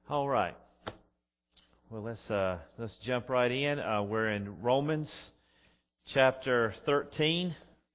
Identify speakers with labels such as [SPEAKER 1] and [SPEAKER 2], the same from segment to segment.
[SPEAKER 1] All right. Well, let's jump right in. We're in Romans chapter 13.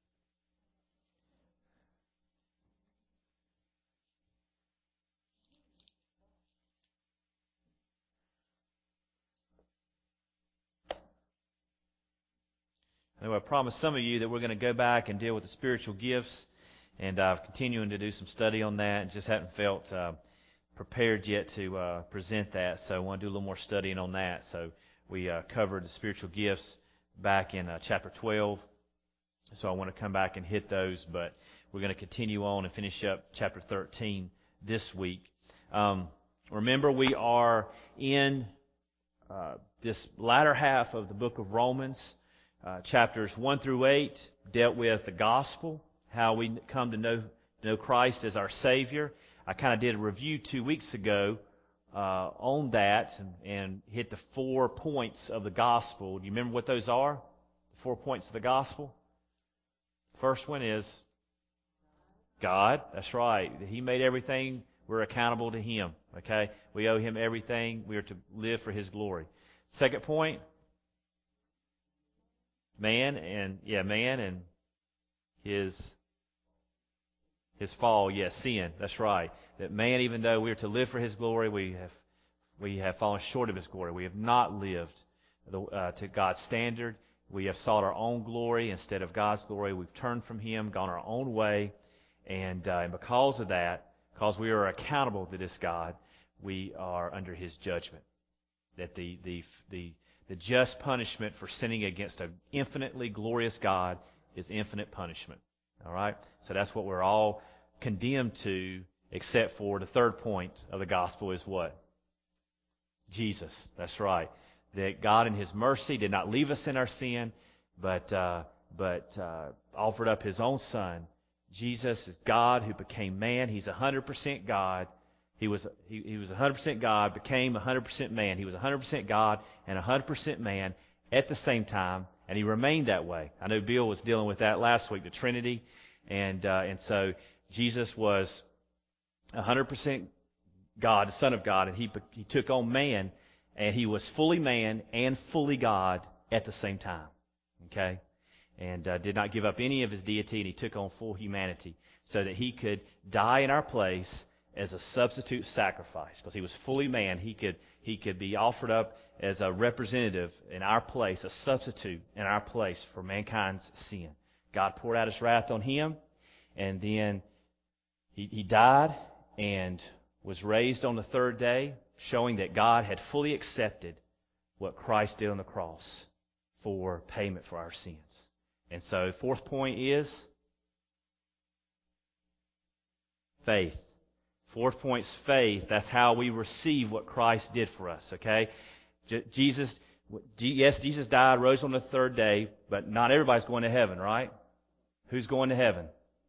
[SPEAKER 1] I know I promised some of you that we're going to go back and deal with the spiritual gifts, and I'm continuing to do some study on that, and just haven't felt prepared yet to present that. So I want to do a little more studying on that. So we covered the spiritual gifts back in chapter 12. So I want to come back and hit those, but we're going to continue on and finish up chapter 13 this week. Remember, we are in this latter half of the book of Romans. Chapters 1 through 8 dealt with the gospel, how we come to know Christ as our Savior. I kind of did a review 2 weeks ago on that and hit the 4 points of the gospel. Do you remember what those are? The 4 points of the gospel? First one is God. That's right. He made everything. We're accountable to Him. Okay? We owe Him everything. We are to live for His glory. Second point, man and his fall. Yes, sin. That's right. That man, even though we are to live for His glory, we have fallen short of His glory. We have not lived to God's standard. We have sought our own glory instead of God's glory. We've turned from Him, gone our own way, and because of that, because we are accountable to this God, we are under His judgment. That the just punishment for sinning against an infinitely glorious God is infinite punishment. All right? So that's what we're all condemned to, except for the third point of the gospel is what? Jesus. That's right. That God in His mercy did not leave us in our sin, but offered up His own Son. Jesus is God who became man. He's 100% God. He was 100% God, became 100% man. He was 100% God and 100% man at the same time, and He remained that way. I know Bill was dealing with that last week, the Trinity, and so Jesus was 100% God, the Son of God, and He took on man, and He was fully man and fully God at the same time. Okay? And did not give up any of His deity, and He took on full humanity so that He could die in our place as a substitute sacrifice. Because He was fully man, He could be offered up as a representative in our place, a substitute in our place for mankind's sin. God poured out His wrath on Him, and then He died and was raised on the third day, showing that God had fully accepted what Christ did on the cross for payment for our sins. And so, fourth point is faith. Fourth point's faith. That's how we receive what Christ did for us, okay? Jesus died, rose on the third day, but not everybody's going to heaven, right? Who's going to heaven?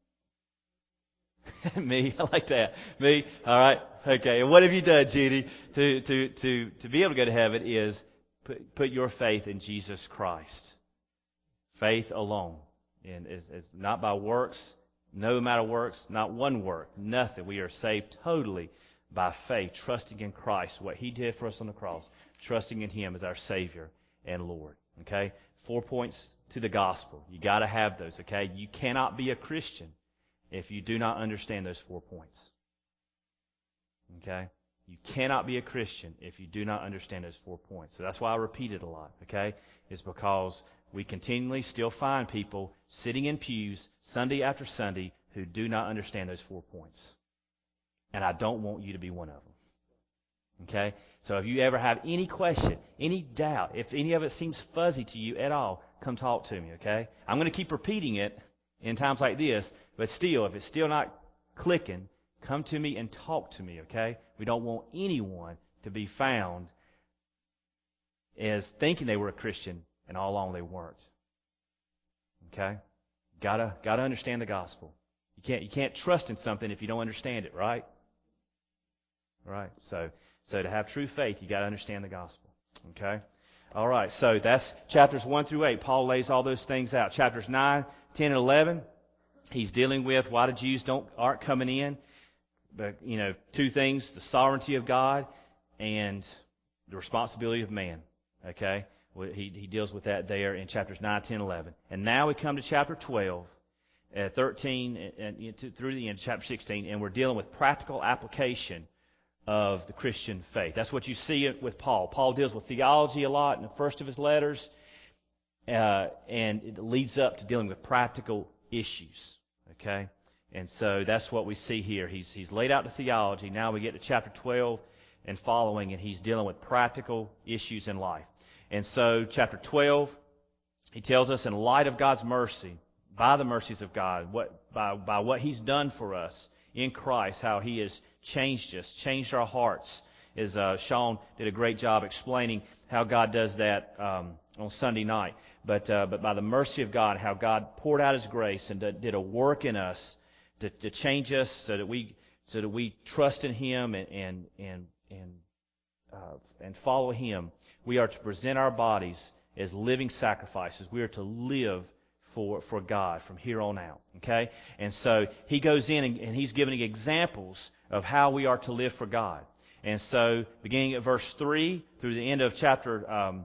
[SPEAKER 1] Me. I like that. Me. All right. Okay. And what have you done, Judy, to be able to go to heaven is put your faith in Jesus Christ. Faith alone. And it's not by works, no amount of works, not one work, nothing. We are saved totally by faith, trusting in Christ, what He did for us on the cross, trusting in Him as our Savior and Lord. Okay? 4 points to the gospel. You got to have those, okay? You cannot be a Christian if you do not understand those 4 points. Okay? You cannot be a Christian if you do not understand those 4 points. So that's why I repeat it a lot, okay? It's because we continually still find people sitting in pews Sunday after Sunday who do not understand those 4 points. And I don't want you to be one of them. Okay? So if you ever have any question, any doubt, if any of it seems fuzzy to you at all, come talk to me, okay? I'm going to keep repeating it in times like this, but still, if it's still not clicking, come to me and talk to me, okay? We don't want anyone to be found as thinking they were a Christian and all along they weren't. Okay? Gotta understand the gospel. You can't trust in something if you don't understand it, right? Right. So to have true faith, you got to understand the gospel. Okay? All right. So that's chapters 1 through 8. Paul lays all those things out. Chapters 9, 10, and 11, he's dealing with why the Jews aren't coming in. But, 2 things, the sovereignty of God and the responsibility of man. Okay? He deals with that there in chapters 9, 10, 11. And now we come to chapter 12, 13, and through the end of chapter 16, and we're dealing with practical application of the Christian faith. That's what you see with Paul. Paul deals with theology a lot in the first of his letters, and it leads up to dealing with practical issues. Okay? And so that's what we see here. He's laid out the theology. Now we get to chapter 12 and following, and he's dealing with practical issues in life. And so chapter 12, he tells us in light of God's mercy, by the mercies of God, by what he's done for us in Christ, how he has changed us, changed our hearts. As Sean did a great job explaining how God does that on Sunday night. But by the mercy of God, how God poured out his grace and did a work in us to change us so that we trust in him and follow him. We are to present our bodies as living sacrifices. We are to live for God from here on out. Okay? And so he goes in and he's giving examples of how we are to live for God. And so beginning at verse 3 through the end of chapter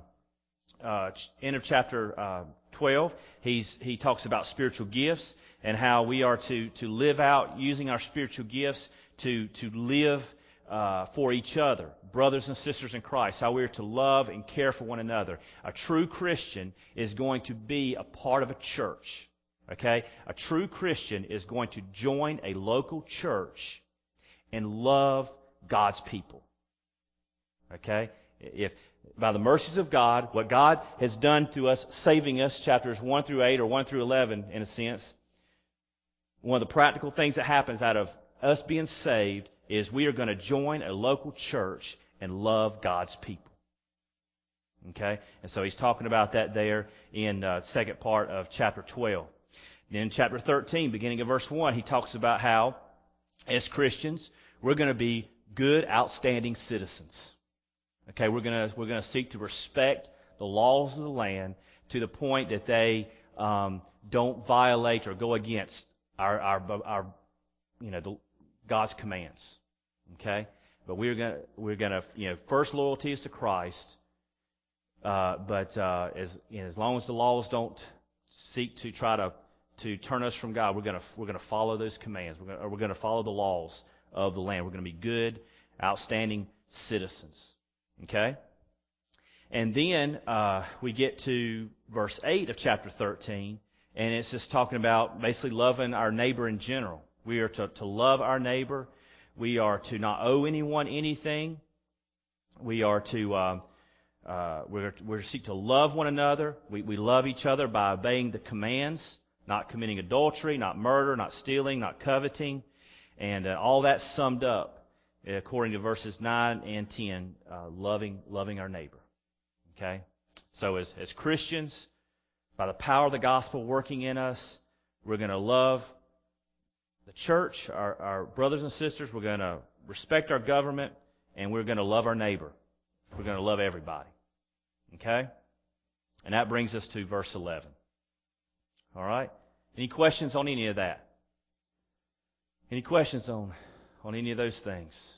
[SPEAKER 1] 12, he talks about spiritual gifts and how we are to live out using our spiritual gifts to live for each other, brothers and sisters in Christ, how we are to love and care for one another. A true Christian is going to be a part of a church. Okay? A true Christian is going to join a local church and love God's people. Okay? If by the mercies of God, what God has done to us, saving us, chapters 1 through 8 or 1 through 11 in a sense, one of the practical things that happens out of us being saved is we are going to join a local church and love God's people. Okay? And so he's talking about that there in the second part of chapter 12. Then in chapter 13, beginning of verse 1, he talks about how, as Christians, we're going to be good, outstanding citizens. Okay? We're going to seek to respect the laws of the land to the point that they don't violate or go against our God's commands. Okay, but we're gonna first loyalty is to Christ, but as long as the laws don't seek to try to turn us from God, we're gonna follow those commands. We're gonna follow the laws of the land. We're gonna be good, outstanding citizens. Okay, and then we get to verse 8 of chapter 13, and it's just talking about basically loving our neighbor in general. We are to love our neighbor. We are to not owe anyone anything. We are to we're to seek to love one another. We love each other by obeying the commands, not committing adultery, not murder, not stealing, not coveting, and all that's summed up according to verses 9 and 10, loving our neighbor. Okay, so as Christians, by the power of the gospel working in us, we're going to love the church, our brothers and sisters. We're going to respect our government, and we're going to love our neighbor. We're going to love everybody. Okay? And that brings us to verse 11. All right? Any questions on any of that? Any questions on any of those things?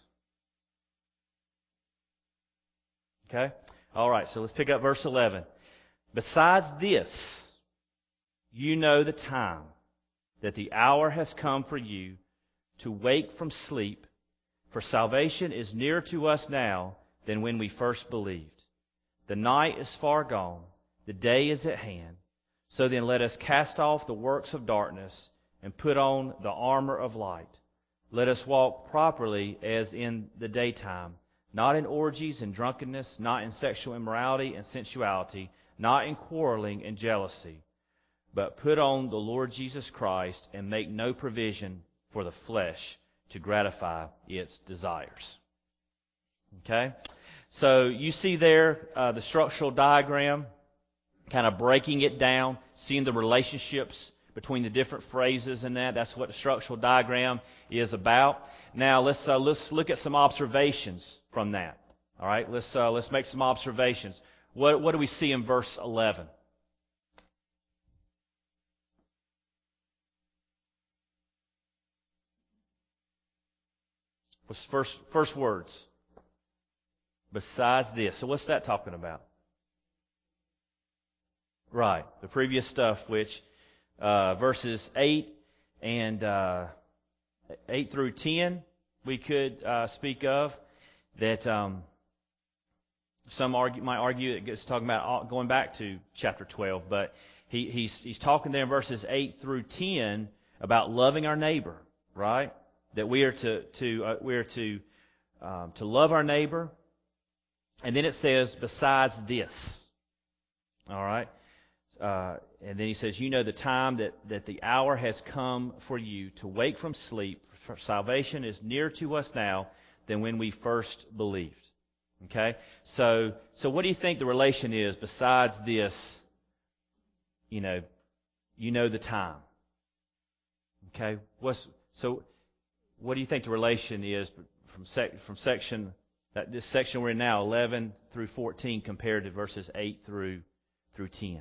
[SPEAKER 1] Okay? All right, so let's pick up verse 11. Besides this, you know the time, that the hour has come for you to wake from sleep, for salvation is nearer to us now than when we first believed. The night is far gone, the day is at hand. So then let us cast off the works of darkness and put on the armor of light. Let us walk properly as in the daytime, not in orgies and drunkenness, not in sexual immorality and sensuality, not in quarreling and jealousy. But put on the Lord Jesus Christ and make no provision for the flesh to gratify its desires. Okay? So you see there the structural diagram, kind of breaking it down, seeing the relationships between the different phrases and that. That's what the structural diagram is about. Now let's look at some observations from that. All right? Let's make some observations. What do we see in verse 11? First words. Besides this. So what's that talking about? Right. The previous stuff, which verses 8 and 8 through 10, we could speak of. That some might argue it's talking about going back to chapter 12, but he's talking there in verses 8 through 10 about loving our neighbor, right? That we are to love our neighbor, and then it says besides this, all right. And then he says, you know the time that the hour has come for you to wake from sleep. For salvation is nearer to us now than when we first believed. Okay? So what do you think the relation is besides this, you know the time? Okay? What do you think the relation is from section, this section we're in now, 11 through 14, compared to verses 8 through 10?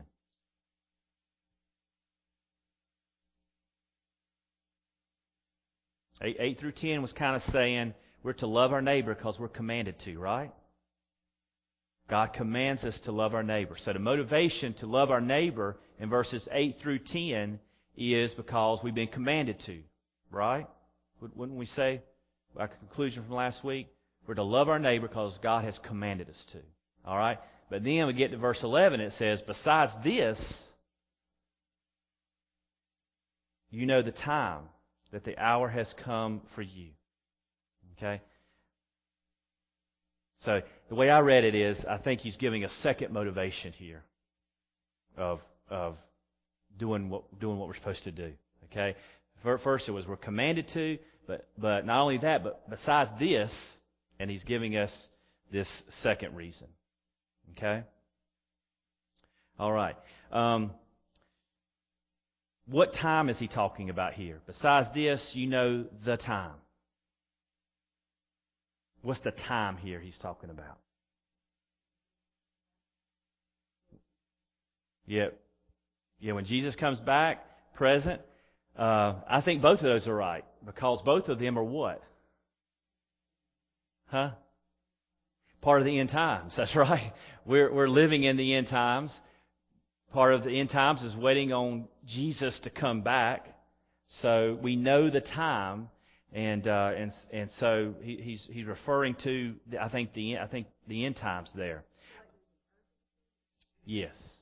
[SPEAKER 1] 8 through 10 was kind of saying we're to love our neighbor because we're commanded to, right? God commands us to love our neighbor. So the motivation to love our neighbor in verses 8 through 10 is because we've been commanded to, right? Wouldn't we say, like a conclusion from last week, we're to love our neighbor because God has commanded us to, all right? But then we get to verse 11, it says, besides this, you know the time, that the hour has come for you. Okay? So the way I read it is, I think he's giving a second motivation here of doing what we're supposed to do. Okay? First it was we're commanded to, but not only that, but besides this, and he's giving us this second reason. Okay? All right. What time is he talking about here? Besides this, you know the time. What's the time here he's talking about? Yeah, when Jesus comes back, present. I think both of those are right, because both of them are what? Part of the end times. That's right. We're living in the end times. Part of the end times is waiting on Jesus to come back. So we know the time, and so he's referring to I think the end times there. Yes.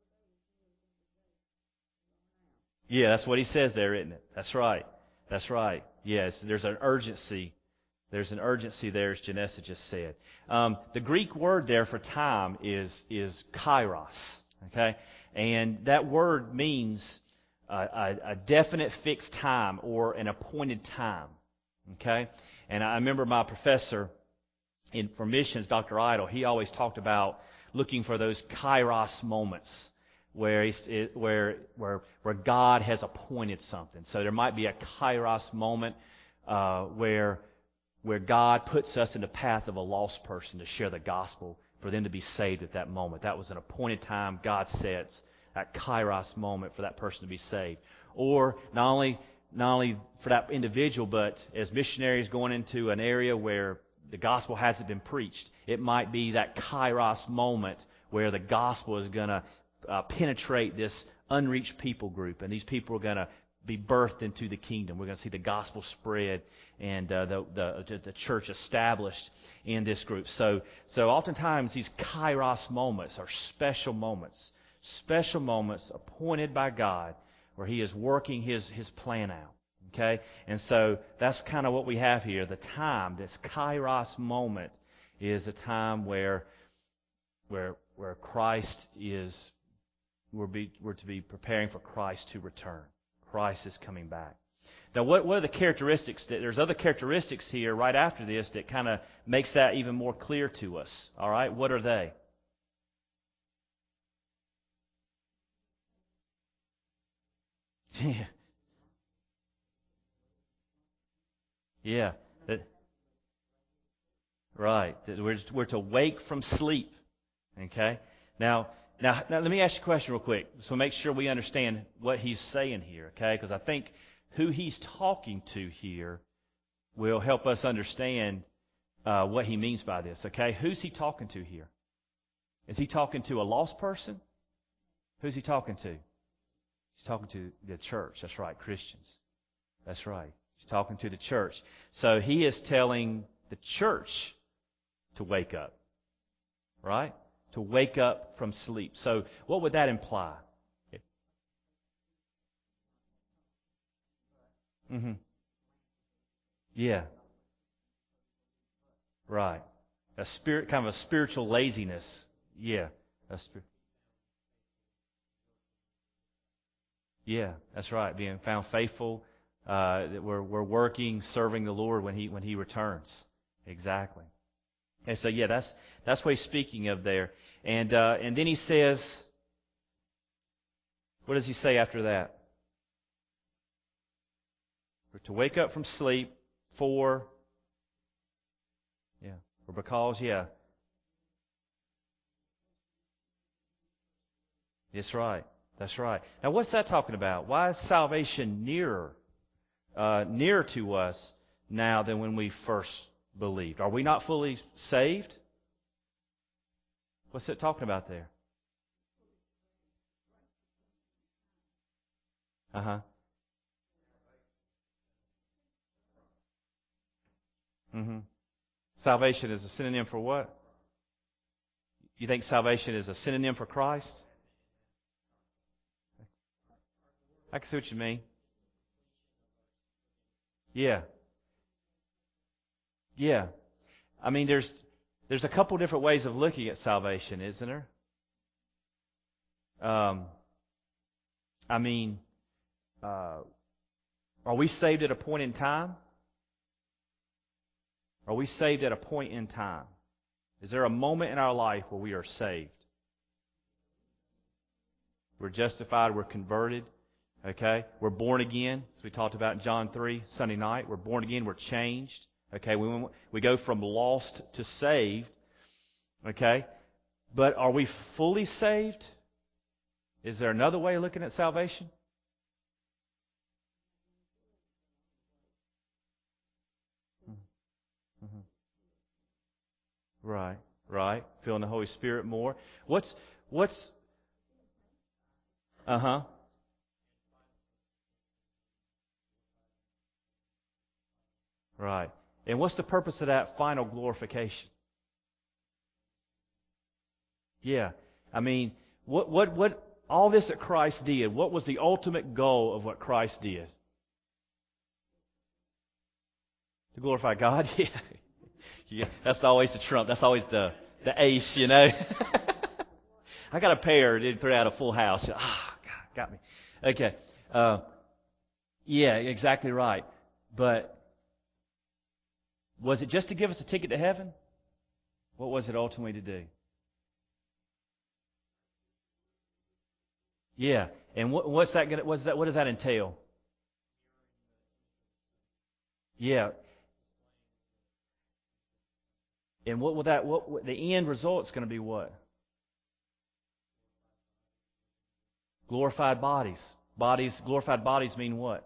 [SPEAKER 1] Yeah, that's what he says there, isn't it? That's right. That's right. Yes, there's an urgency. There's an urgency there, as Janessa just said. The Greek word there for time is kairos. Okay, and that word means a definite fixed time or an appointed time. Okay, and I remember my professor for missions, Dr. Idle, he always talked about looking for those kairos moments where God has appointed something. So there might be a kairos moment where God puts us in the path of a lost person to share the gospel for them to be saved at that moment. That was an appointed time God sets, that kairos moment for that person to be saved. Or not only for that individual, but as missionaries going into an area where the gospel hasn't been preached, it might be that kairos moment where the gospel is going to penetrate this unreached people group, and these people are going to be birthed into the kingdom. We're going to see the gospel spread and the church established in this group. So oftentimes these kairos moments are special moments appointed by God where He is working His plan out. Okay, and so that's kind of what we have here. The time, this kairos moment, is a time where Christ is. We're to be preparing for Christ to return. Christ is coming back. Now, what are the characteristics? There's other characteristics here right after this that kind of makes that even more clear to us. All right, what are they? Yeah. Right. We're to wake from sleep. Okay. Now, let me ask you a question real quick, so make sure we understand what he's saying here, okay? Because I think who he's talking to here will help us understand what he means by this. Okay, who's he talking to here? Is he talking to a lost person? Who's he talking to? He's talking to the church. That's right, Christians. That's right. He's talking to the church. So he is telling the church to wake up. Right? To wake up from sleep. So what would that imply? Mm-hmm. Yeah. Right. A spirit, kind of a spiritual laziness. Yeah. Yeah, that's right. Being found faithful. That we're working, serving the Lord when He returns. Exactly. And so yeah, that's what he's speaking of there. And then he says, what does he say after that? For to wake up from sleep for, yeah, or because, yeah. That's right. That's right. Now, what's that talking about? Why is salvation nearer to us now than when we first believed? Are we not fully saved? What's it talking about there? Uh-huh. Mm-hmm. Salvation is a synonym for what? You think salvation is a synonym for Christ? I can see what you mean. Yeah. Yeah. I mean, there's a couple different ways of looking at salvation, isn't there? Um, I mean, are we saved at a point in time? Are we saved at a point in time? Is there a moment in our life where we are saved? We're justified, we're converted, okay? We're born again, as we talked about in John 3 Sunday night. We're born again, we're changed, okay? We go from lost to saved, okay? But are we fully saved? Is there another way of looking at salvation? Mm-hmm. Right, right. Feeling the Holy Spirit more. What's uh-huh. Right. And what's the purpose of that final glorification? Yeah. I mean, what all this that Christ did, what was the ultimate goal of what Christ did? To glorify God? Yeah. Yeah. That's always the trump. That's always the ace, you know. I got a pair, did throw out a full house. Ah, God, got me. Okay. Yeah, exactly right. But was it just to give us a ticket to heaven? What was it ultimately to do? Yeah. And what's that going? What does that entail? Yeah. And what will that? What the end result's going to be? What? Glorified bodies. Glorified bodies mean what?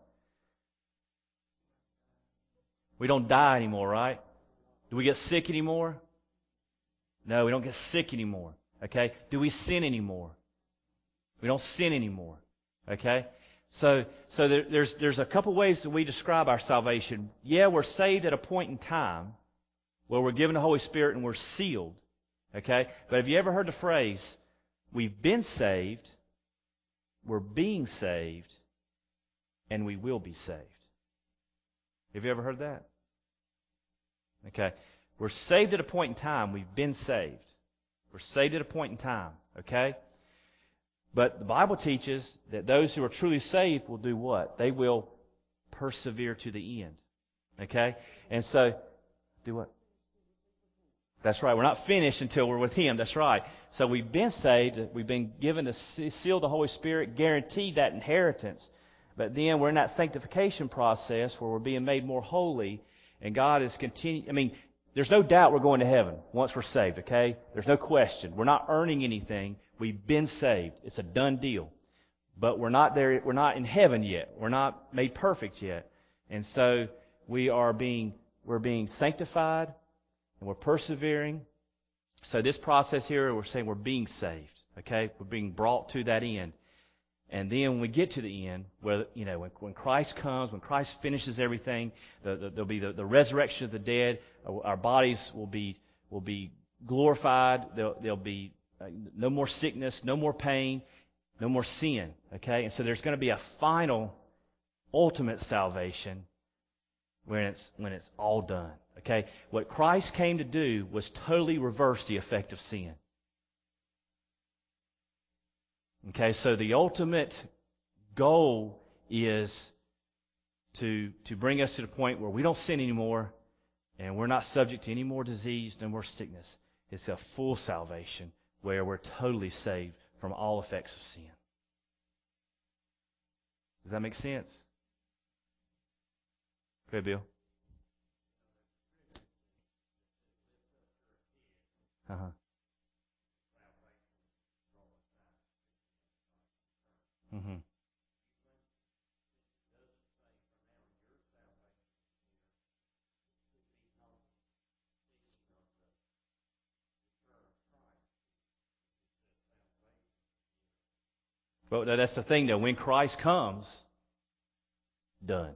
[SPEAKER 1] We don't die anymore, right? Do we get sick anymore? No, we don't get sick anymore. Okay? Do we sin anymore? We don't sin anymore. Okay? So there's a couple ways that we describe our salvation. Yeah, we're saved at a point in time where we're given the Holy Spirit and we're sealed. Okay? But have you ever heard the phrase, we've been saved, we're being saved, and we will be saved? Have you ever heard that? Okay. We're saved at a point in time. We've been saved. We're saved at a point in time. Okay? But the Bible teaches that those who are truly saved will do what? They will persevere to the end. Okay? And so, do what? That's right. We're not finished until we're with Him. That's right. So we've been saved. We've been given the seal of the Holy Spirit, guaranteed that inheritance. But then we're in that sanctification process where we're being made more holy. And God is continuing. I mean, there's no doubt we're going to heaven once we're saved, okay? There's no question. We're not earning anything. We've been saved. It's a done deal. But we're not there. We're not in heaven yet. We're not made perfect yet. And so we're being sanctified. and we're persevering. So this process here, we're saying we're being saved. Okay, we're being brought to that end. And then when we get to the end, where when Christ comes, when Christ finishes everything, there'll be the resurrection of the dead. Our bodies will be glorified. There'll be no more sickness, no more pain, no more sin. Okay, and so there's going to be a final, ultimate salvation when it's all done. Okay, what Christ came to do was totally reverse the effect of sin. Okay, so the ultimate goal is to bring us to the point where we don't sin anymore and we're not subject to any more disease, no more sickness. It's a full salvation where we're totally saved from all effects of sin. Does that make sense? Okay, Bill. Uh-huh. Mm-hmm. Well, that's the thing, though. When Christ comes, done.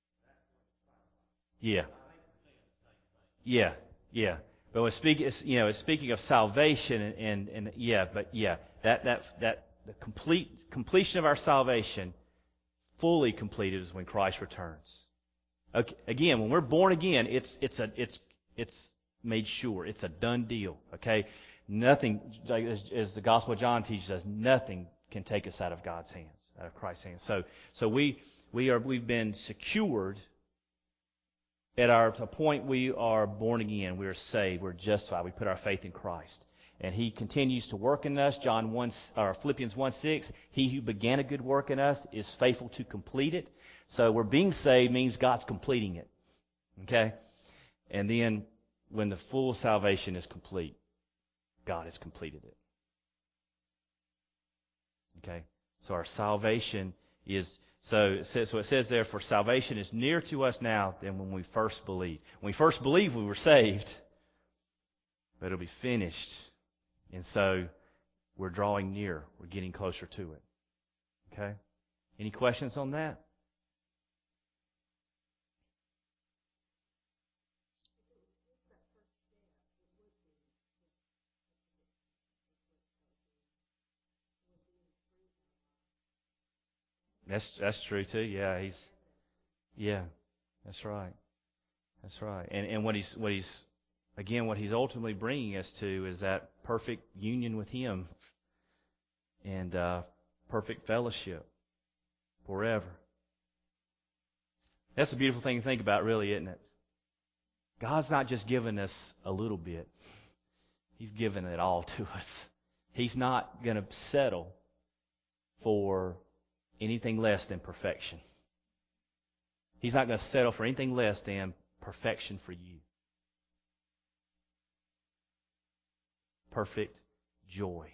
[SPEAKER 1] Yeah. Yeah. Yeah. But when speaking of salvation and that the completion of our salvation fully completed is when Christ returns. Okay, again, when we're born again, it's made sure. It's a done deal. Okay, nothing, like as the Gospel of John teaches us, nothing can take us out of God's hands, out of Christ's hands. So we've been secured at the point we are born again. We are saved. We're justified. We put our faith in Christ. And He continues to work in us. Philippians 1:6, He who began a good work in us is faithful to complete it. So we're being saved means God's completing it. Okay? And then when the full salvation is complete, God has completed it. Okay? So our salvation is... So it says there, for salvation is nearer to us now than when we first believed. When we first believed, we were saved. But it'll be finished. And so we're drawing near. We're getting closer to it. Okay? Any questions on that? That's true too. Yeah, that's right. That's right. And what he's ultimately bringing us to is that perfect union with Him and perfect fellowship forever. That's a beautiful thing to think about, really, isn't it? God's not just giving us a little bit. He's giving it all to us. He's not going to settle for anything less than perfection. He's not going to settle for anything less than perfection for you. Perfect joy.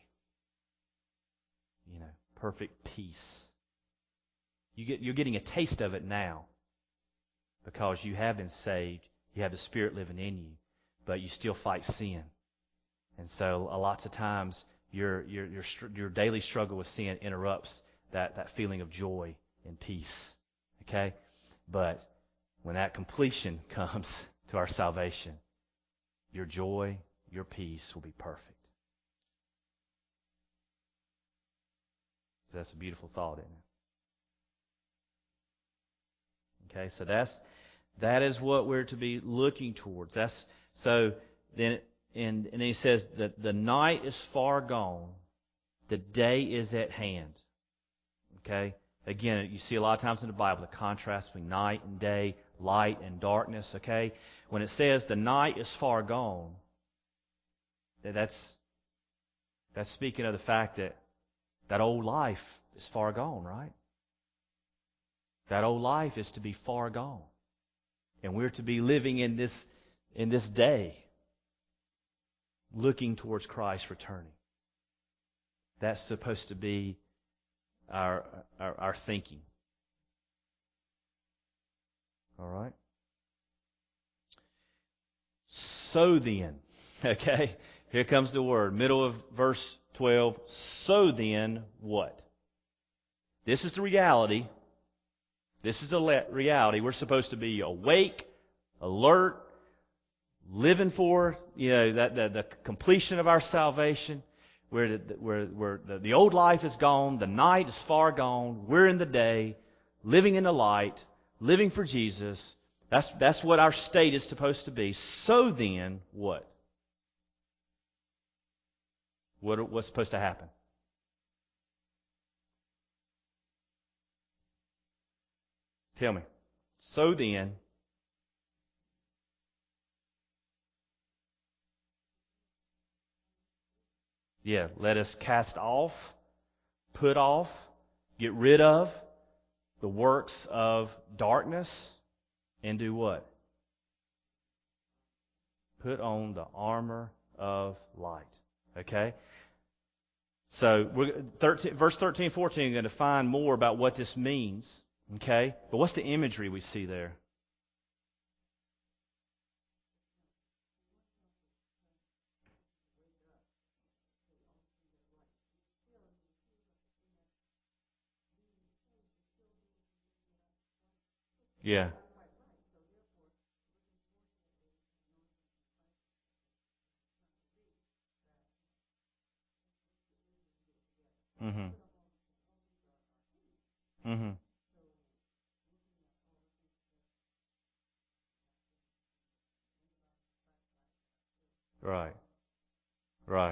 [SPEAKER 1] Perfect peace. You're getting a taste of it now because you have been saved. You have the Spirit living in you, but you still fight sin. And so lots of times your daily struggle with sin interrupts that feeling of joy and peace. Okay? But when that completion comes to our salvation, your joy, your peace will be perfect. So that's a beautiful thought, isn't it? Okay, so that is what we're to be looking towards. And then he says that the night is far gone, the day is at hand. Okay? Again, you see a lot of times in the Bible the contrast between night and day, light and darkness. Okay? When it says the night is far gone, that's speaking of the fact that old life is far gone, right? That old life is to be far gone. And we're to be living in this day, looking towards Christ returning. That's supposed to be our thinking. All right? So then, okay, here comes the word, middle of verse 12. So then, what? This is the reality. This is the reality. We're supposed to be awake, alert, living for that the completion of our salvation. Where the old life is gone, the night is far gone. We're in the day, living in the light, living for Jesus. That's what our state is supposed to be. So then, what? What's supposed to happen? Tell me. So then, let us cast off, put off, get rid of the works of darkness, and do what? Put on the armor of light. Okay? So, verse 13 and 14 are going to find more about what this means. Okay? But what's the imagery we see there? Yeah. Mm-hmm. Mm-hmm. Right. Right.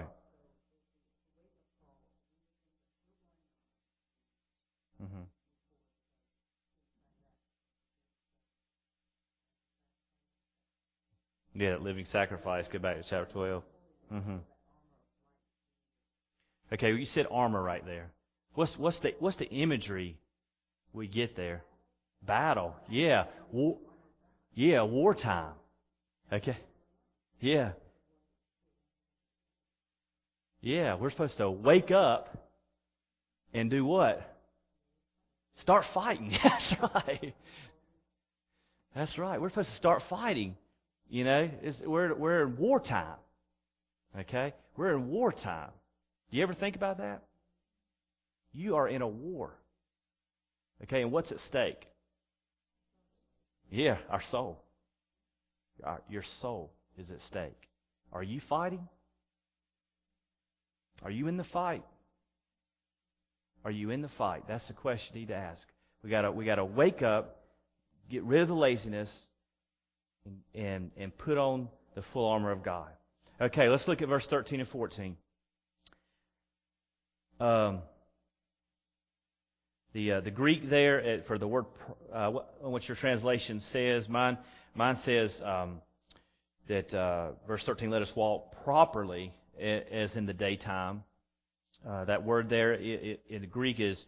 [SPEAKER 1] Mm-hmm. Yeah, living sacrifice. Go back to chapter 12. Mm-hmm. Okay, well, you said armor right there. What's the imagery we get there? Battle. Yeah. Wartime. Okay. Yeah. Yeah, we're supposed to wake up and do what? Start fighting. That's right. That's right. We're supposed to start fighting. We're in wartime. Okay? We're in wartime. Do you ever think about that? You are in a war. Okay, and what's at stake? Yeah, our soul. Your soul is at stake. Are you fighting? Are you in the fight? Are you in the fight? That's the question you need to ask. We gotta wake up, get rid of the laziness, and put on the full armor of God. Okay, let's look at verse 13 and 14. The Greek there for the word, what your translation says, mine says that verse 13, let us walk properly as in the daytime. That word there in the Greek is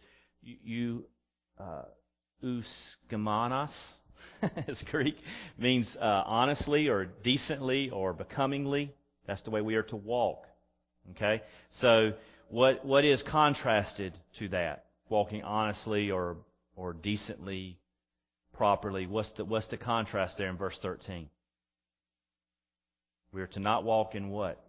[SPEAKER 1] euskemanos. It's Greek, means honestly or decently or becomingly. That's the way we are to walk. Okay, so what is contrasted to that? Walking honestly or decently, properly. What's the contrast there in verse 13? We are to not walk in what?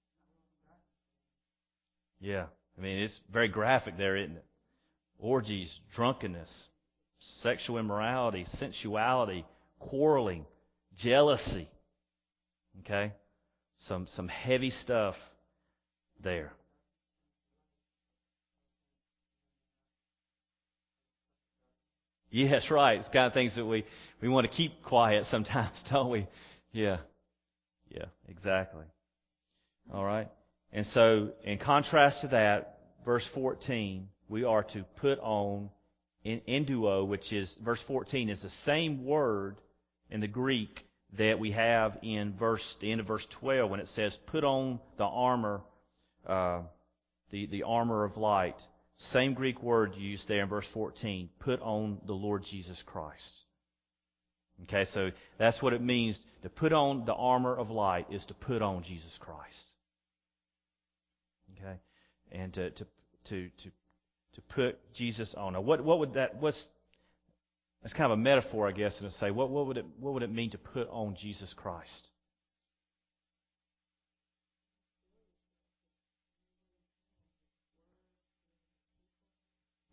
[SPEAKER 1] Yeah. I mean, it's very graphic there, isn't it? Orgies, drunkenness, sexual immorality, sensuality, quarreling, jealousy. Okay? Some heavy stuff there. Yes, right. It's the kind of things that we want to keep quiet sometimes, don't we? Yeah. Yeah, exactly. All right. And so, in contrast to that, verse 14, we are to put on enduo, which is, verse 14 is the same word in the Greek that we have in the end of verse 12 when it says, put on the armor, the armor of light. Same Greek word used there in verse 14. Put on the Lord Jesus Christ. Okay, so that's what it means to put on the armor of light is to put on Jesus Christ. Okay, and to put Jesus on. Now, what would that's kind of a metaphor, I guess, and to say what would it mean to put on Jesus Christ?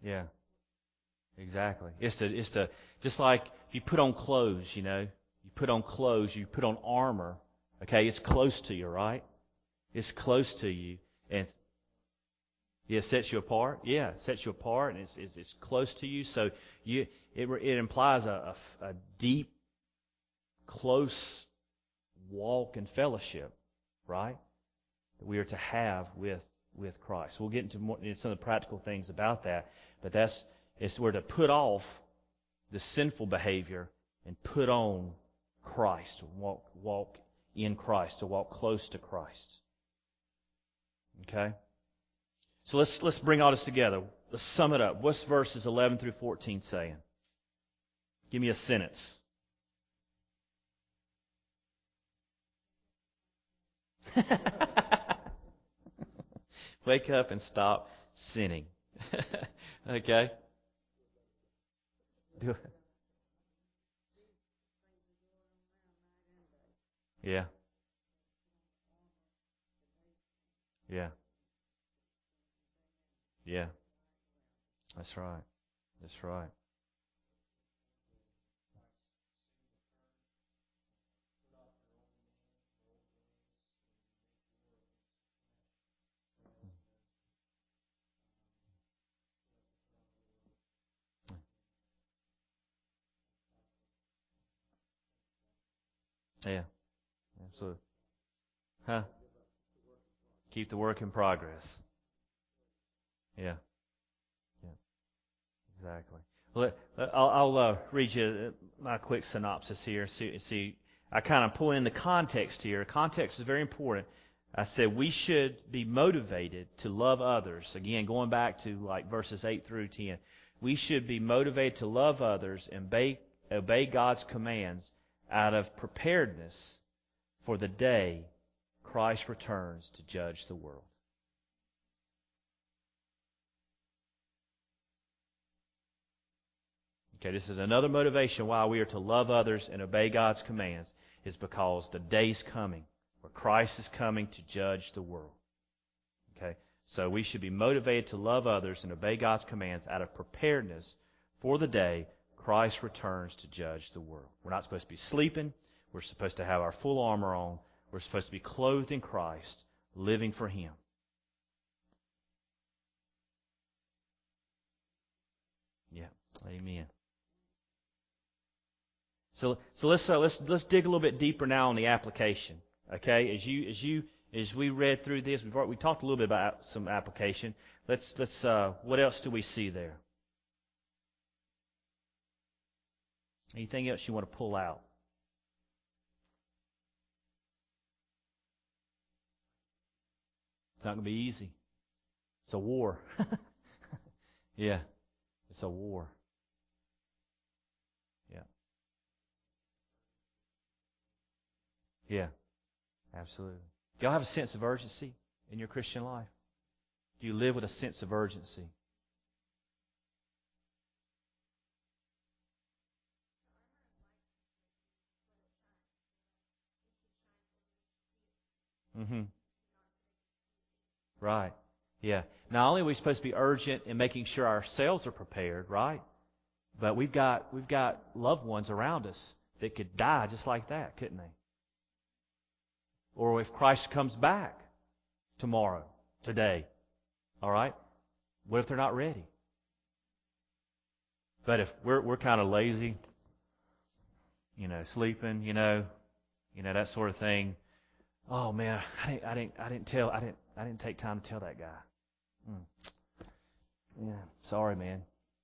[SPEAKER 1] Yeah. Exactly. It's to just like if you put on clothes, you put on clothes, you put on armor. Okay, it's close to you, right? It's close to you, and yeah, it sets you apart. Yeah, it sets you apart, and it's close to you. So it implies a deep, close walk and fellowship, right? That we are to have with Christ. We'll get into some of the practical things about that, but we're to put off the sinful behavior and put on Christ, walk in Christ, to walk close to Christ. Okay? So let's bring all this together. Let's sum it up. What's verses 11 through 14 saying? Give me a sentence. Wake up and stop sinning. Okay? Do it. Yeah. Yeah. Yeah. That's right. That's right. Yeah. Absolutely. Huh? Keep the work in progress. Yeah. Yeah. Exactly. Well, I'll read you my quick synopsis here. See, I kind of pull in the context here. Context is very important. I said we should be motivated to love others. Again, going back to like verses 8 through 10. We should be motivated to love others and obey God's commands out of preparedness for the day Christ returns to judge the world. Okay, this is another motivation why we are to love others and obey God's commands, is because the day's coming where Christ is coming to judge the world. Okay, so we should be motivated to love others and obey God's commands out of preparedness for the day Christ returns to judge the world. We're not supposed to be sleeping. We're supposed to have our full armor on. We're supposed to be clothed in Christ, living for Him. Yeah, amen. So let's dig a little bit deeper now on the application. Okay, as we read through this, we talked a little bit about some application. Let's what else do we see there? Anything else you want to pull out? It's not going to be easy. It's a war. Yeah, it's a war. Yeah, yeah, absolutely. Do y'all have a sense of urgency in your Christian life? Do you live with a sense of urgency? Mm-hmm. Right. Yeah. Not only are we supposed to be urgent in making sure ourselves are prepared, right? But we've got loved ones around us that could die just like that, couldn't they? Or if Christ comes back tomorrow, today, all right? What if they're not ready? But if we're kind of lazy, sleeping, that sort of thing. Oh man, I didn't take time to tell that guy. Hmm. Yeah, sorry, man.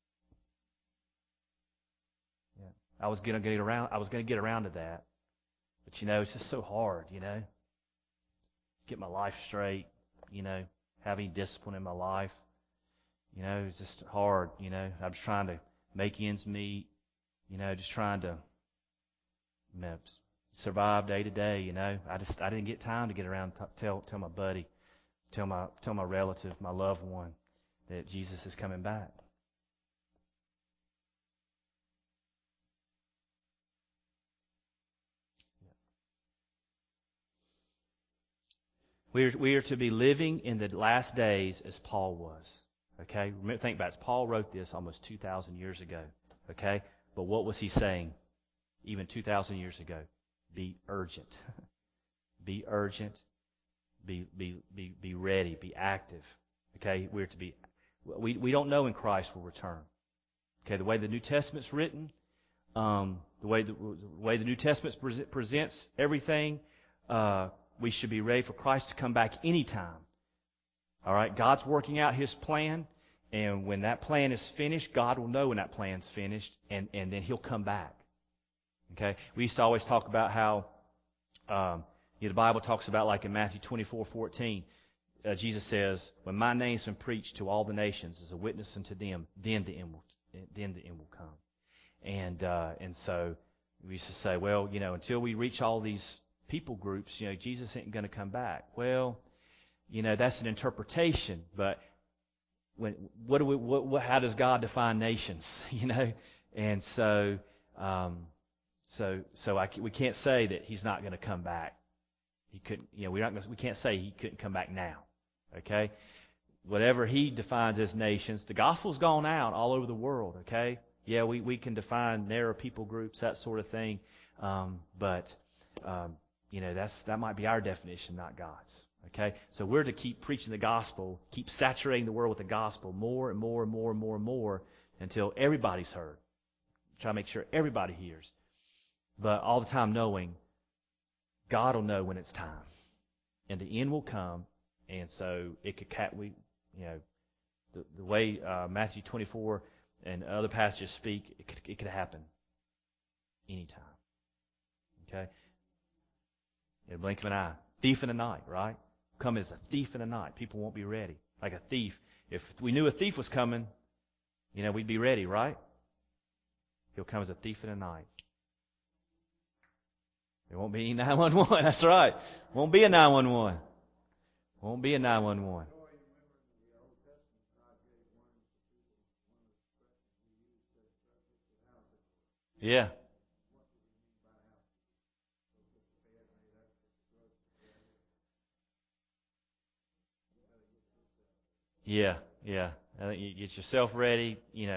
[SPEAKER 1] Yeah, I was gonna get around to that, but it's just so hard, get my life straight, having discipline in my life. It's just hard. I'm just trying to make ends meet. Just trying to you know, survive day to day. I didn't get time to get around and tell my buddy, tell my relative, my loved one, that Jesus is coming back. We are to be living in the last days as Paul was. Okay? Think back. Paul wrote this almost 2,000 years ago. Okay? But what was he saying even 2,000 years ago? Be urgent. Be urgent. Be ready. Be active. Okay? We're to be. We don't know when Christ will return. Okay? The way the New Testament's written, the way the New Testament presents everything, we should be ready for Christ to come back anytime. All right? God's working out His plan, and when that plan is finished, God will know when that plan's finished, and then He'll come back. Okay? We used to always talk about how the Bible talks about, like in Matthew 24:14, Jesus says, "When my name's been preached to all the nations as a witness unto them, then the end will come." And so we used to say, well, until we reach all these people groups, Jesus ain't going to come back. Well, that's an interpretation, but how does God define nations? And so we can't say that He's not going to come back. He couldn't. We can't say He couldn't come back now. Okay, whatever He defines as nations, the gospel's gone out all over the world. Okay, yeah, we can define narrow people groups, that sort of thing, but that might be our definition, not God's. Okay, so we're to keep preaching the gospel, keep saturating the world with the gospel more and more and more and more and more until everybody's heard. Try to make sure everybody hears, but all the time knowing God will know when it's time, and the end will come, and so it could the way Matthew 24 and other passages speak, it could happen anytime. Okay, in a blink of an eye, thief in the night, right? Come as a thief in the night. People won't be ready. Like a thief. If we knew a thief was coming, we'd be ready, right? He'll come as a thief in the night. There won't be any 911. That's right. Won't be a 911. Won't be a 911. Yeah. Yeah. You get yourself ready.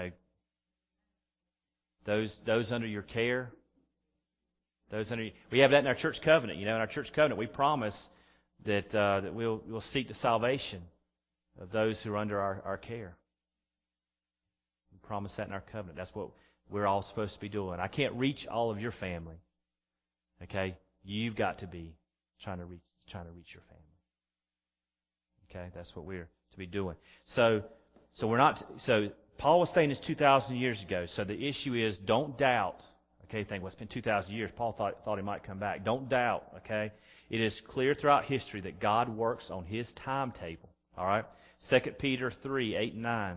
[SPEAKER 1] Those under your care. We have that in our church covenant. In our church covenant, we promise that we'll seek the salvation of those who are under our care. We promise that in our covenant. That's what we're all supposed to be doing. I can't reach all of your family. Okay, you've got to be trying to reach your family. Okay, that's what we're to be doing. So we're not. So Paul was saying this 2,000 years ago. So the issue is, don't doubt. Okay, it's been 2,000 years. Paul thought He might come back. Don't doubt. Okay, it is clear throughout history that God works on His timetable. All right, 2 Peter 3:8 and 9.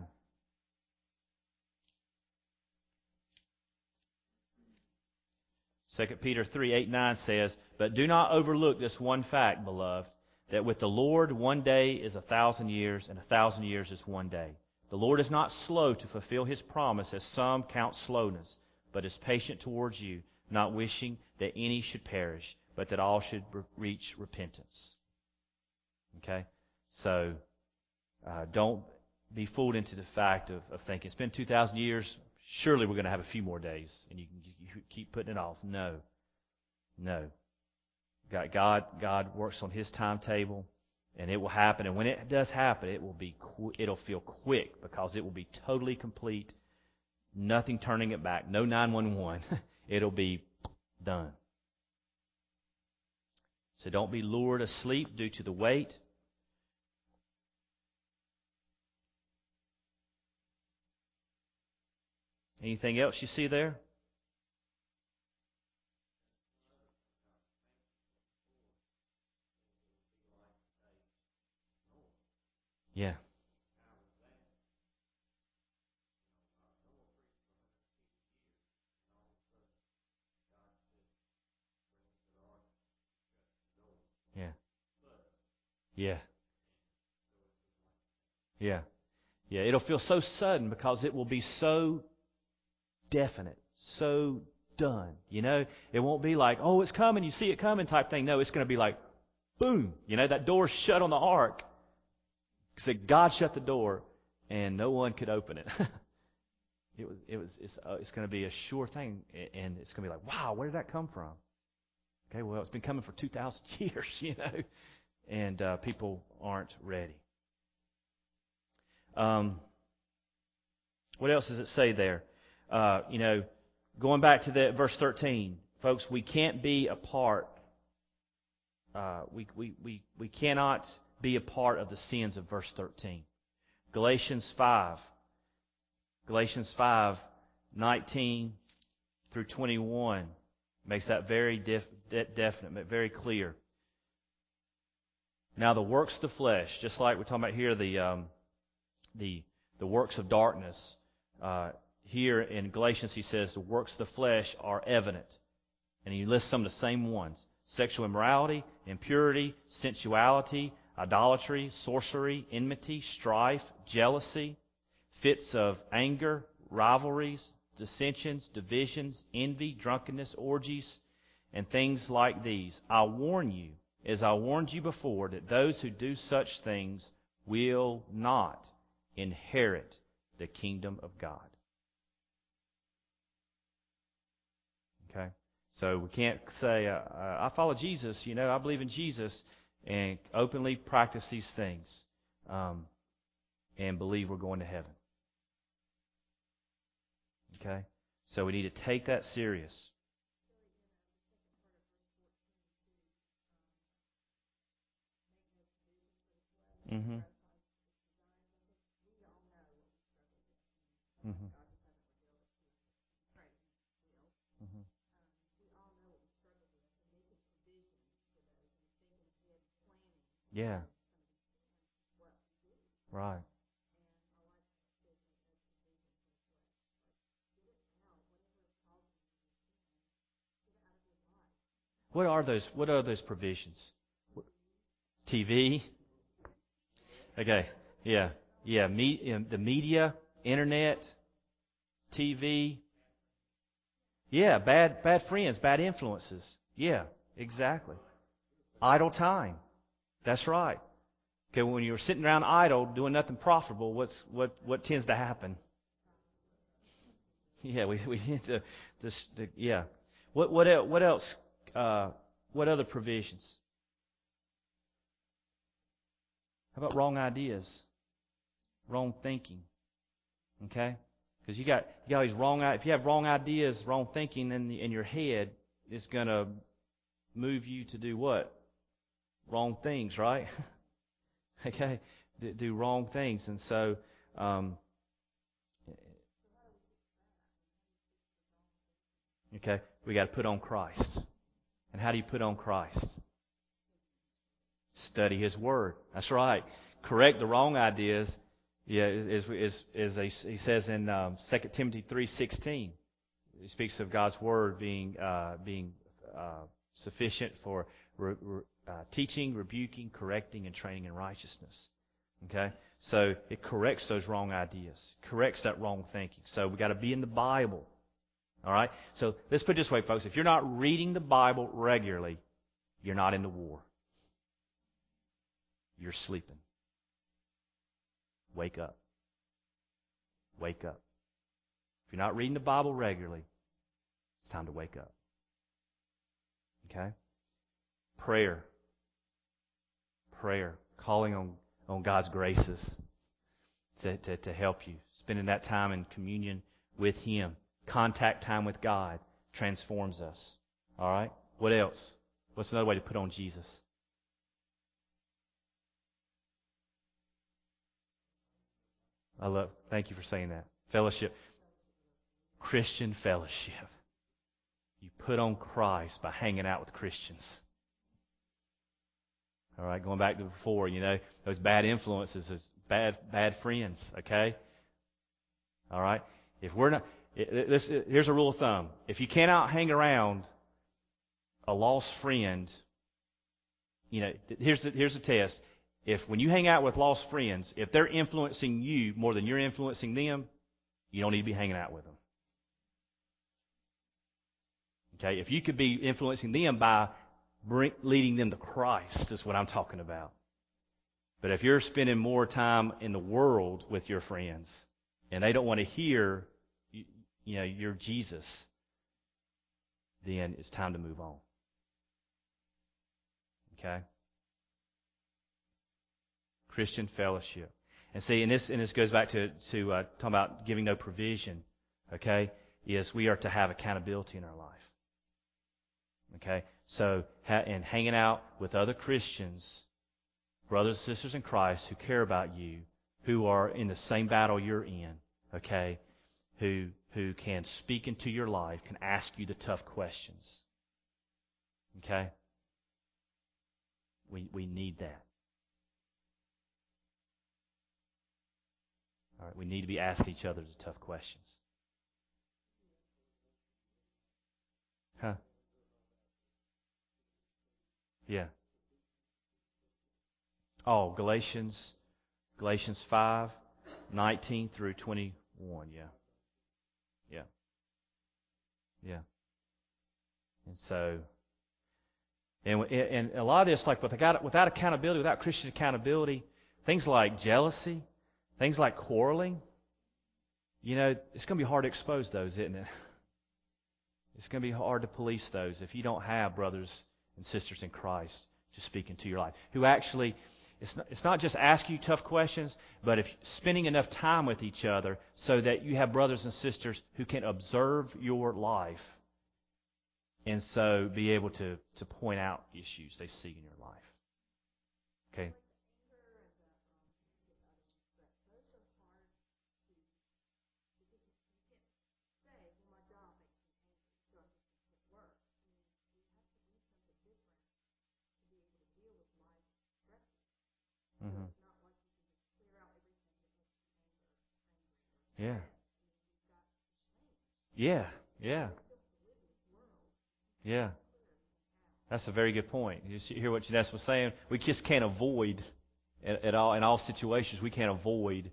[SPEAKER 1] 2 Peter 3:8 and 9 says, "But do not overlook this one fact, beloved, that with the Lord 1 day is 1,000 years, and 1,000 years is 1 day. The Lord is not slow to fulfill His promise, as some count slowness, but is patient towards you, not wishing that any should perish, but that all should reach repentance." Okay? So, don't be fooled into the fact of thinking, it's been 2,000 years, surely we're going to have a few more days, and you keep putting it off. No. God works on His timetable, and it will happen. And when it does happen, it'll feel quick, because it will be totally complete. Nothing turning it back. No 911. It'll be done. So don't be lured asleep due to the wait. Anything else you see there? Yeah. Yeah. It'll feel so sudden, because it will be so definite, so done. It won't be like, oh, it's coming, you see it coming type thing. No, it's going to be like, boom. That door's shut on the ark. So God shut the door, and no one could open it. It's going to be a sure thing, and it's going to be like, wow, where did that come from? Okay, well, it's been coming for 2,000 years, and people aren't ready. What else does it say there? Going back to that verse 13, folks, we can't be a part. We cannot be a part of the sins of verse 13. Galatians 5:19 through 21 makes that very definite, very clear. Now the works of the flesh, just like we're talking about here, the works of darkness. Here in Galatians, he says the works of the flesh are evident, and he lists some of the same ones: sexual immorality, impurity, sensuality, idolatry, sorcery, enmity, strife, jealousy, fits of anger, rivalries, dissensions, divisions, envy, drunkenness, orgies, and things like these. I warn you, as I warned you before, that those who do such things will not inherit the kingdom of God. Okay? So we can't say, I follow Jesus, I believe in Jesus, and openly practice these things and believe we're going to heaven. Okay? So we need to take that serious. Mm-hmm. Mm-hmm. Mm-hmm. Yeah. Right. What are those provisions? TV? Okay. Yeah. Yeah. The media, internet, TV. Yeah. Bad friends, bad influences. Yeah. Exactly. Idle time. That's right. Okay. When you're sitting around idle, doing nothing profitable, what tends to happen? Yeah. We need to yeah. What else? What other provisions? How about wrong ideas, wrong thinking? Okay, because you got all these wrong. If you have wrong ideas, wrong thinking in your head, it's gonna move you to do what? Wrong things, right? Okay, do wrong things, and so. Okay, we got to put on Christ. And how do you put on Christ? Study His Word. That's right. Correct the wrong ideas. Yeah, as he says in 2 Timothy 3:16, he speaks of God's Word being sufficient for teaching, rebuking, correcting, and training in righteousness. Okay, so it corrects those wrong ideas, corrects that wrong thinking. So we got to be in the Bible. All right. So let's put it this way, folks: if you're not reading the Bible regularly, you're not in the war. You're sleeping. Wake up. Wake up. If you're not reading the Bible regularly, it's time to wake up. Okay? Prayer. Prayer. Calling on God's graces to help you. Spending that time in communion with Him. Contact time with God transforms us. All right? What else? What's another way to put on Jesus? Thank you for saying that. Fellowship. Christian fellowship. You put on Christ by hanging out with Christians. All right, going back to before, those bad influences, those bad friends, okay? All right? If we're not, here's a rule of thumb. If you cannot hang around a lost friend, here's the test. If when you hang out with lost friends, if they're influencing you more than you're influencing them, you don't need to be hanging out with them. Okay? If you could be influencing them by leading them to Christ, is what I'm talking about. But if you're spending more time in the world with your friends and they don't want to hear, you're Jesus, then it's time to move on. Okay? Christian fellowship. And see, and this goes back to talking about giving no provision. Okay? Is we are to have accountability in our life. Okay? So, and hanging out with other Christians, brothers and sisters in Christ who care about you, who are in the same battle you're in, okay, who can speak into your life, can ask you the tough questions. Okay? We need that. All right, we need to be asking each other the tough questions. Huh? Yeah. Oh, Galatians 5:19 through 21. Yeah. Yeah. Yeah. And so, and a lot of this, like without accountability, without Christian accountability, things like jealousy, things like quarreling, it's going to be hard to expose those, isn't it? It's going to be hard to police those if you don't have brothers and sisters in Christ to speak into your life, who actually, it's not just ask you tough questions, but if spending enough time with each other so that you have brothers and sisters who can observe your life and so be able to point out issues they see in your life. Okay? Mm-hmm. Yeah. Yeah. Yeah. Yeah. That's a very good point. You hear what Janessa was saying? We just can't avoid at all, in all situations, we can't avoid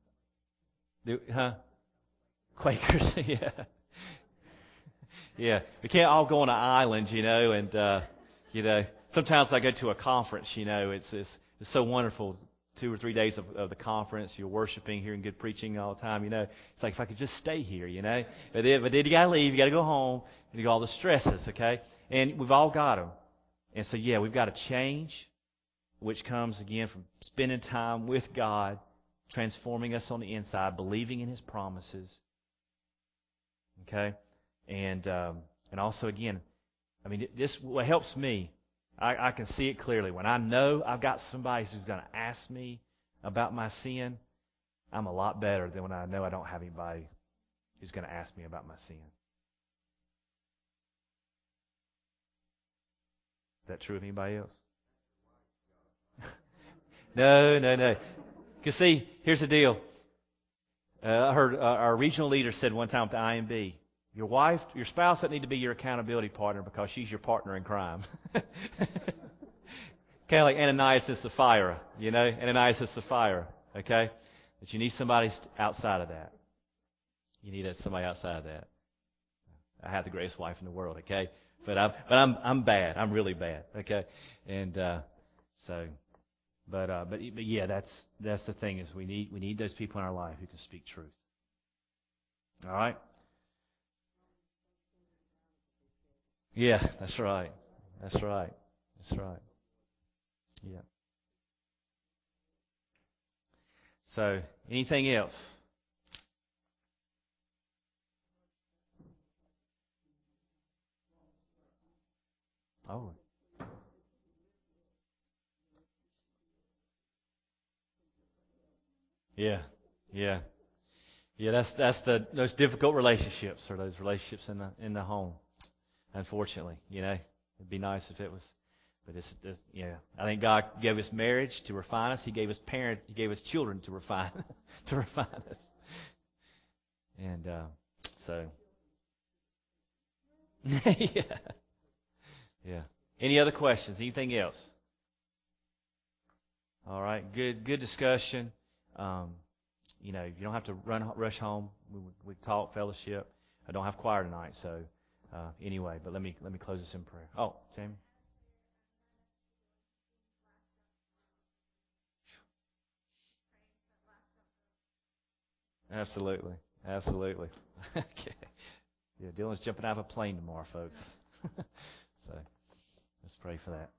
[SPEAKER 1] Quakers, yeah. Yeah. We can't all go on an island, and sometimes I go to a conference, it's so wonderful. 2 or 3 days of the conference, you're worshiping, hearing good preaching all the time, It's like if I could just stay here, But then you got to leave, you got to go home, and you got all the stresses, okay? And we've all got them. And so, yeah, we've got to change, which comes, again, from spending time with God, transforming us on the inside, believing in His promises, okay? And also, again, this what helps me. I can see it clearly. When I know I've got somebody who's going to ask me about my sin, I'm a lot better than when I know I don't have anybody who's going to ask me about my sin. Is that true of anybody else? No. Because see, here's the deal. I heard our regional leader said one time at the IMB, your spouse doesn't need to be your accountability partner because she's your partner in crime. Kind of like Ananias and Sapphira, Ananias and Sapphira, okay? But you need somebody outside of that. You need somebody outside of that. I have the greatest wife in the world, okay? But I'm bad. I'm really bad, okay? And but yeah, that's the thing is we need those people in our life who can speak truth. All right? Yeah, that's right. That's right. That's right. Yeah. So, anything else? Oh. Yeah. Yeah. Yeah, that's those difficult relationships or those relationships in the home. Unfortunately, it'd be nice if it was, but it's yeah. I think God gave us marriage to refine us. He gave us children to refine to refine us. And so yeah. Yeah. Any other questions? Anything else? All right. Good discussion. You don't have to rush home. We talk fellowship. I don't have choir tonight, so anyway. But let me close this in prayer. Oh, Jamie. Absolutely. Absolutely. Okay. Yeah, Dylan's jumping out of a plane tomorrow, folks. So let's pray for that.